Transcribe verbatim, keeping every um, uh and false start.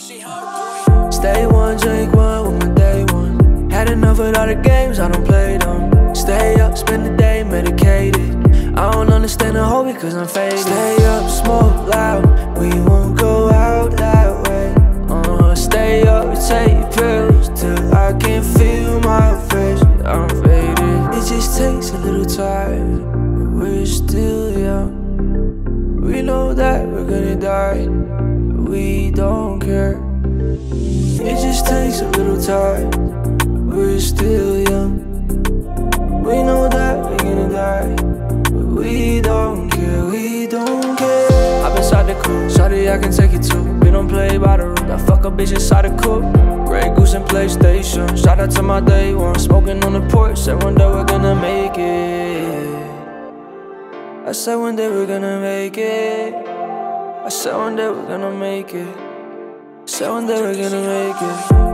Stay one, drink one with my day one. Had enough of all the games, I don't play them. Stay up, spend the day medicated. I don't understand the whole because I'm faded. Stay up, smoke loud, we won't go out that way. Uh, stay up, take pills till I can't feel my face. I'm faded. It just takes a little time, but we're still young. We know that we're gonna die, but we don't care. It just takes a little time, but we're still young. We know that we're gonna die, but we don't care, we don't care. Hop inside the coupe, shawty I can take it to. We don't play by the rules, I fuck a bitch inside the coupe. Grey Goose and PlayStation, shout out to my day one. Smoking on the porch, said one day we're gonna make it. I said one day we're gonna make it. I said one day we're gonna make it. I said one day we're gonna make it.